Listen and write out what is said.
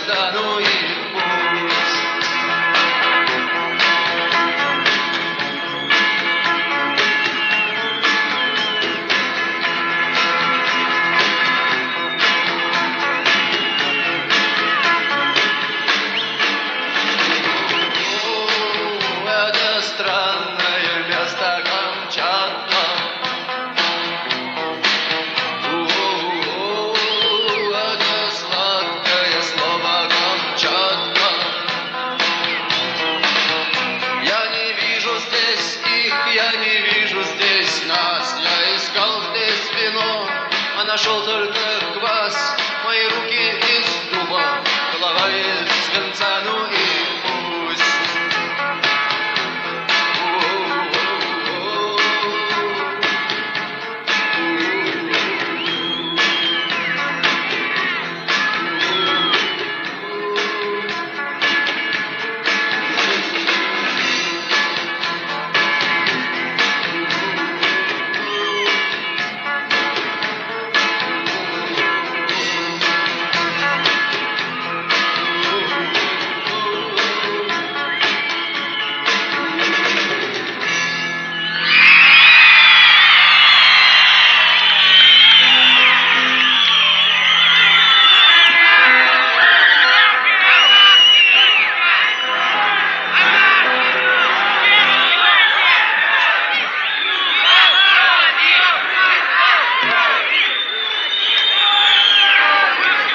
встану и в путь. Это странное место Камчатка. Это сладкое слово Камчатка. Я не вижу здесь их, я не вижу здесь нас. Я искал здесь вино, а нашел только квас. Мои руки из дуба, голова из свинца, ну и